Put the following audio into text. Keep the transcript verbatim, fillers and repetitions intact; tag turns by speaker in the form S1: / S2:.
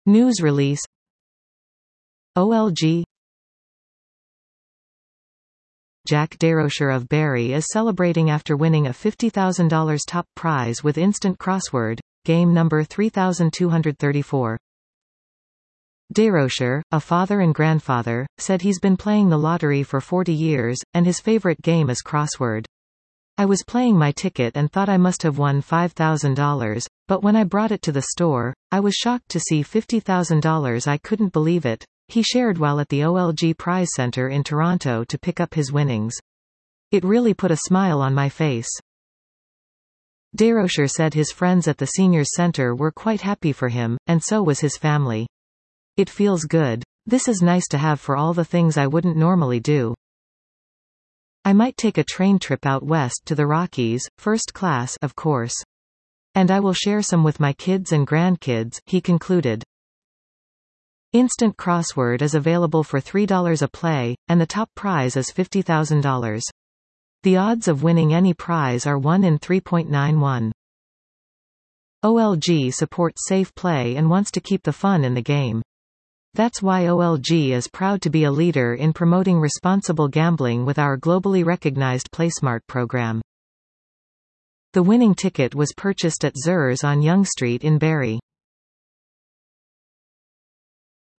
S1: News release. O L G. Jack Desrochers of Barrie is celebrating after winning a fifty thousand dollars top prize with instant crossword, game number three thousand two hundred thirty-four. Desrochers, a father and grandfather, said he's been playing the lottery for forty years, and his favorite game is crossword. I was playing my ticket and thought I must have won five thousand dollars, but when I brought it to the store, I was shocked to see fifty thousand dollars. I couldn't believe it, he shared while at the O L G Prize Center in Toronto to pick up his winnings. It really put a smile on my face. Desrochers said his friends at the Seniors Center were quite happy for him, and so was his family. It feels good. This is nice to have for all the things I wouldn't normally do. I might take a train trip out west to the Rockies, first class, of course. And I will share some with my kids and grandkids, he concluded. Instant Crossword is available for three dollars a play, and the top prize is fifty thousand dollars. The odds of winning any prize are one in three point nine one. O L G supports safe play and wants to keep the fun in the game. That's why O L G is proud to be a leader in promoting responsible gambling with our globally recognized PlaySmart program. The winning ticket was purchased at Zur's on Yonge Street in Barrie.